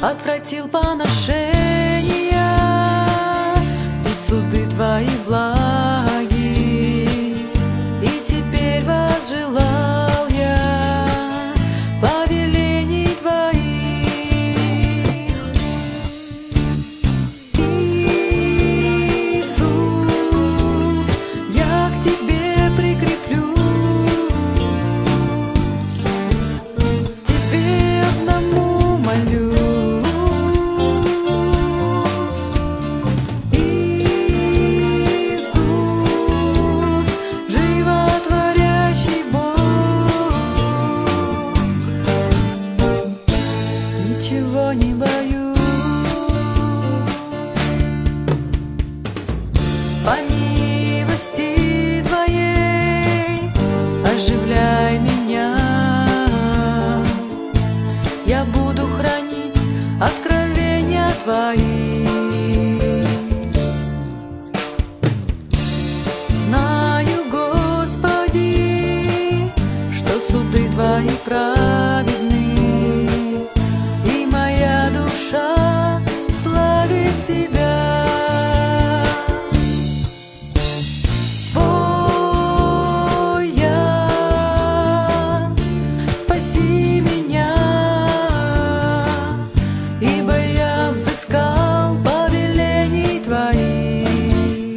отвратил поношения, ведь суды Твои благи, и теперь возжелал я повелений Твоих. Иисус, я к Тебе прикреплюсь, Тебе одному молюсь. Иисус, животворящий Бог, ничего не боюсь. По милости Твоей оживляй меня, я буду хранить откровения Твои. Знаю, Господи, что суды Твои праведны, и моя душа славит Тебя. Твой я, спаси меня, ибо я взыскал повелений Твоих.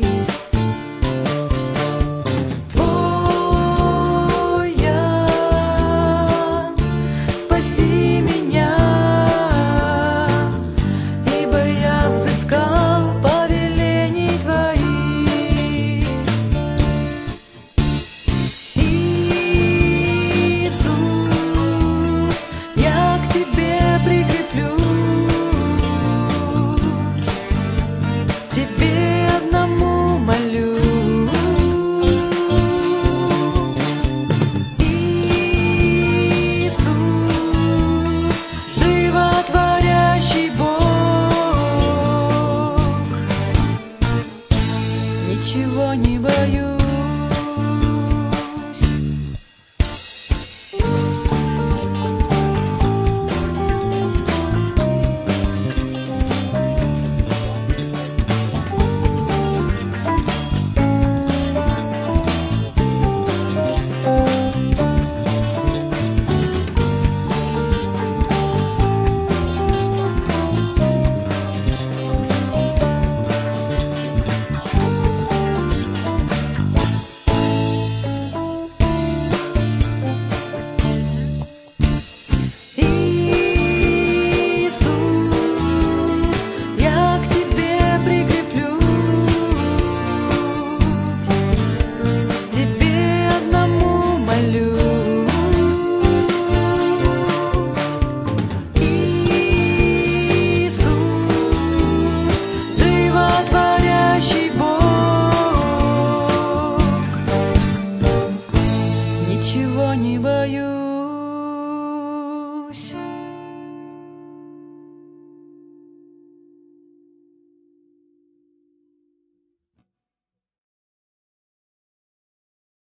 Твой я, спаси меня, ибо я взыскал повелений Твоих. Иисус, я к Тебе прикреплюсь, Тебе одному молюсь. Иисус, животворящий Бог, ничего не боюсь.